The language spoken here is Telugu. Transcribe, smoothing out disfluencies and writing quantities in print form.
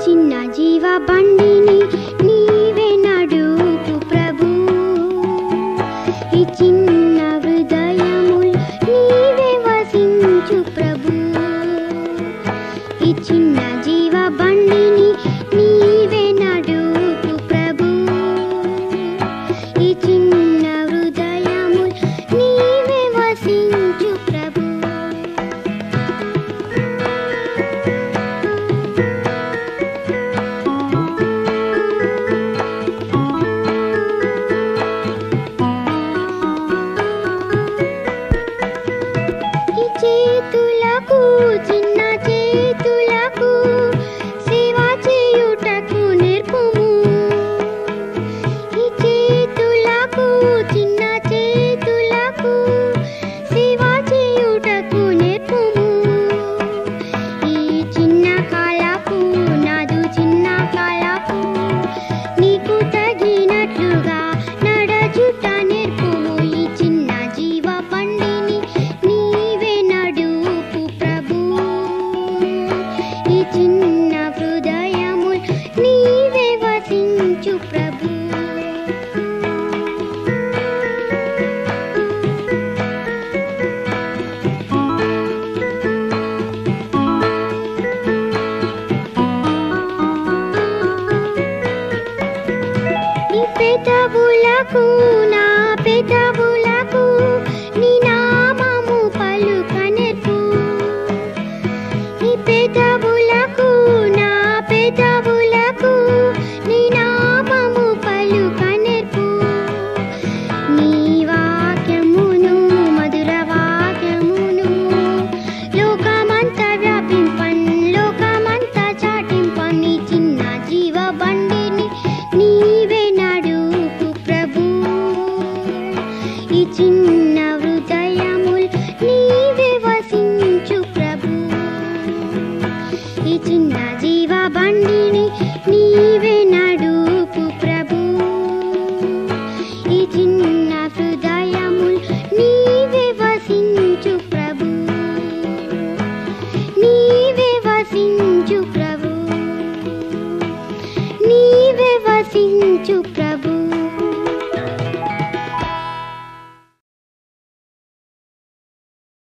చిన్న జీవ బండిని నీవే నడుపు ప్రభు. ఈ చిన్న హృదయముల్ నీవే వసించు ప్రభు. ఈ చిన్న జీవ బండిని నీవే నడుపు ప్రభు. ఈ చిన్న హృదయముల్ నీవే వసించు ప్రభు. చేతులకు చిన్న చేతులకు సేవ చేయుటకు నేర్పుము. ఈ చేతులకు చిన్న చేతులకు సేవ చేయుటకు నేర్పుము. ఈ చిన్న కాలపు నాదు చిన్న కాలపు నీకు తగినట్లుగా నడచుట నేర్పుము. ఈ చిన్న జీవ బండిని నీవే నడుపు ప్రభు. ఈ చిన్న హృదయముల్ నీవే వసించు ప్రభు. ఈ పెదవులకు